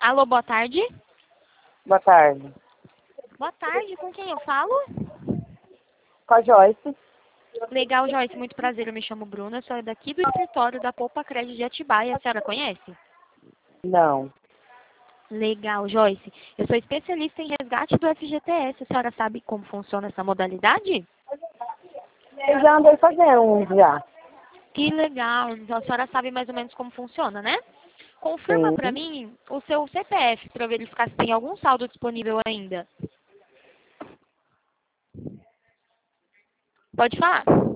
Alô, boa tarde. Boa tarde. Boa tarde, com quem eu falo? Com a Joyce? Legal, Joyce, muito prazer, eu me chamo Bruna, sou daqui do escritório da Poupa Crédito de Atibaia, a senhora conhece? Não. Legal, Joyce, eu sou especialista em resgate do FGTS, a senhora sabe como funciona essa modalidade? Eu já andei fazendo um já. Que legal, então a senhora sabe mais ou menos como funciona, né? Confirma pra Sim. mim o seu CPF para eu verificar se tem algum saldo disponível ainda. Pode falar.